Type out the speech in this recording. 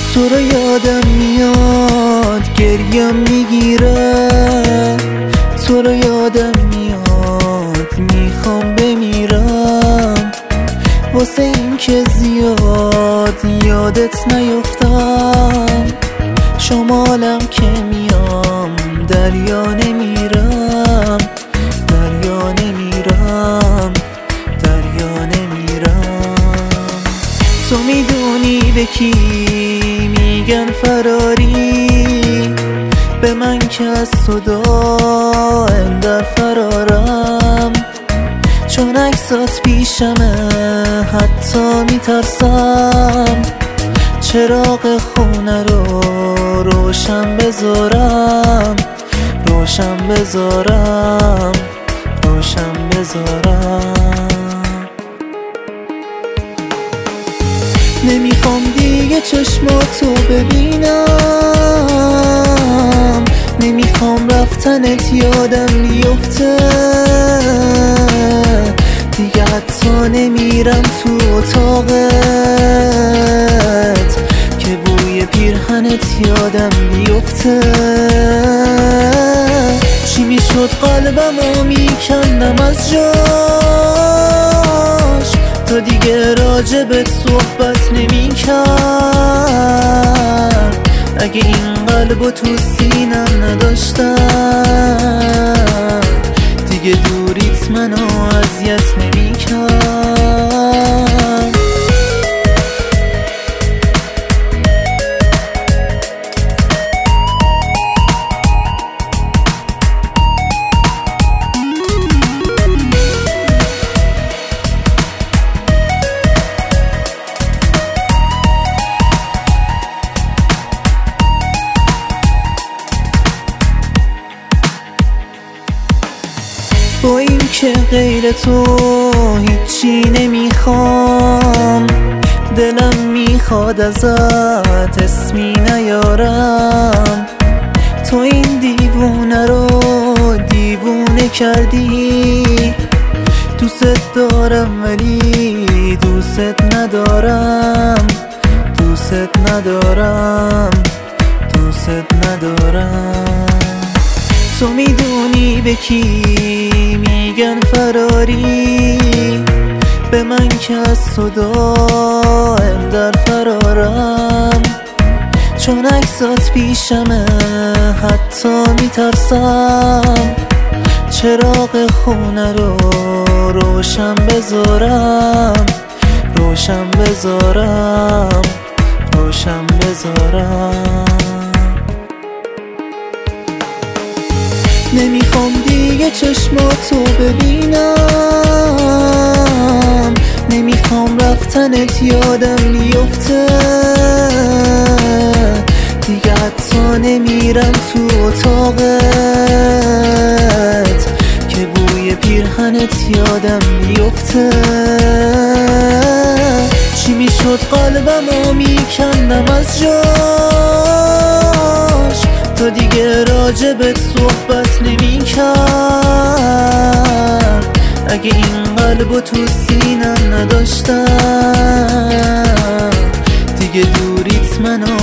تو رو یادم میاد گریم میگیره، تو رو یادم میاد میخوام بمیرم، واسه این که زیاد یادت نیفتم. شمالم که میام دریا نمیرم، دریا نمیرم، دریا نمیرم. تو میدونی به کی میگن فراری، به من که از تو دائم در فرارم، چون عکسات پیشمه حتی میترسم. چراغ خونه رو روشن بذارم، روشن بذارم، روشن بذارم. نمیخوام دیگه چشماتو ببینم، نمیخوام رفتنت یادم بیفته، دیگه حتی نمیرم تو اتاقت که بوی پیرهنت یادم بیفته. چی میشد قلبمو میکندم از جاش، تو دیگه راجبت صحبت نمیکرد. اگه این قلبو تو سینم نداشتم، دیگه دوریت منو اذیت نمیکرد. با این که غیر تو هیچی نمیخوام، دلم میخواد ازت اسمی نیارم. تو این دیوونه رو دیوونه کردی، دوست دارم ولی دوست ندارم، دوست ندارم، دوست ندارم. تو میدونی به کی میگن فراری، به من که از تو دائم در فرارم، چون عکسات پیشمه حتی میترسم. چراغ خونه رو روشن بذارم، روشن بذارم، روشن بذارم. نمیخوام دیگه چشماتو ببینم، نمیخوام رفتنت یادم بیفته، دیگه حتی نمیرم تو اتاقت که بوی پیرهنت یادم بیفته. چی میشد قلبمو میکندم از جاش، تو دیگه راجبت صحبت نمیکرد. اگه این قلبو تو سینم نداشتم، دیگه دوریت منو